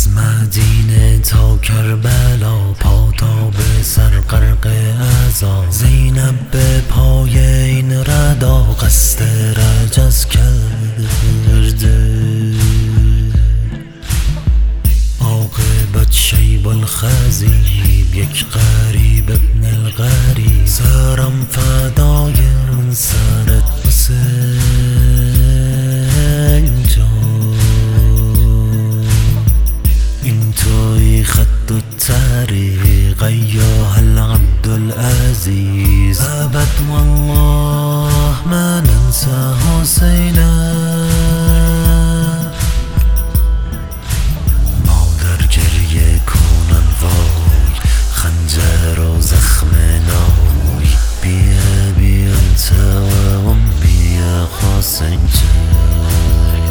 از مدینه تا کربلا، پا تا به سر غرق عزا. زینب به پای این ردا قصد رجز کرده. عاقبت شیب الخضیب، یک غریب ابن الغریب. سرم فدای سرت حسین جان، این توی خط و طریق ایها العبد العزیز. ابد والله ما ننسى حسینا، مادر گریه کنن وای، خنجر و زخم نای. بیا بیا توام بیا حسین جان،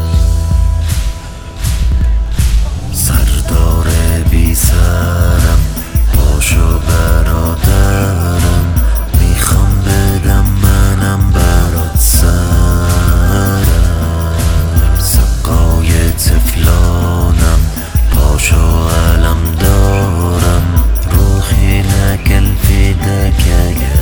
سردار بی سرم پاشو برادرم. میخوام بدم منم برات سرم، سقای طفلانم پاشو علم دارم. روحی لك الفداك يا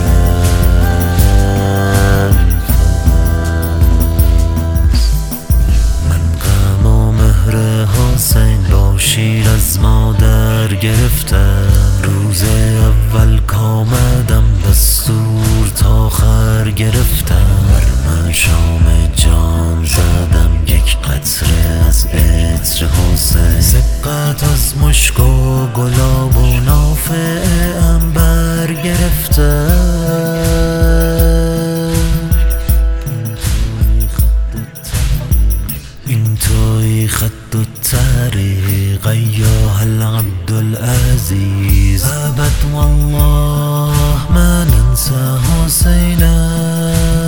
حسین با شیر از مادر گرفتم. روز اول کامدم دستور تا آخر گرفتم. بر مشام جان زدم یک قطره از عطر حسین. سبقت از مشک و گلاب و نافه عنبر گرفتم. این توی خط و طریق ایها العبد العزیز. ابد والله ما ننسى حسینا.